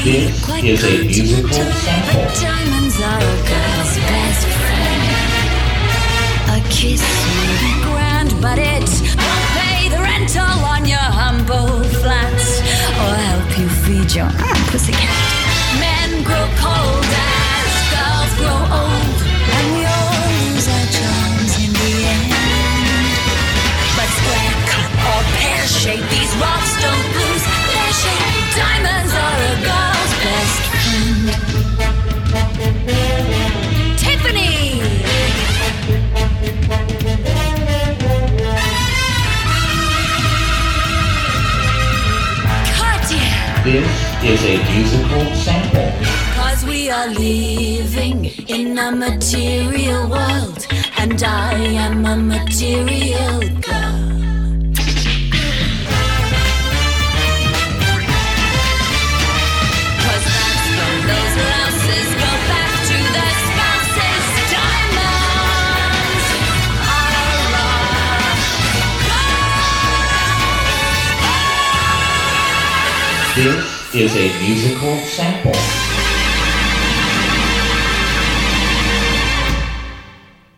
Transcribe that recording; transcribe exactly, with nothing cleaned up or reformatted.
This is a musical sample. But diamonds are a girl's best friend. A kiss may be grand, but it won't pay the rental on your humble flats or help you feed your mm, pussycat. Men grow cold as girls grow old, and we all lose our charms in the end. But square cut or pear shape, these rocks don't lose their shape. Diamonds are a girl's best friend. Tiffany! Cartier! This is a musical sample. Cause we are living in a material world, and I am a material girl. Cause that's when those louses go back to their spouses. Diamonds are a This is a musical sample.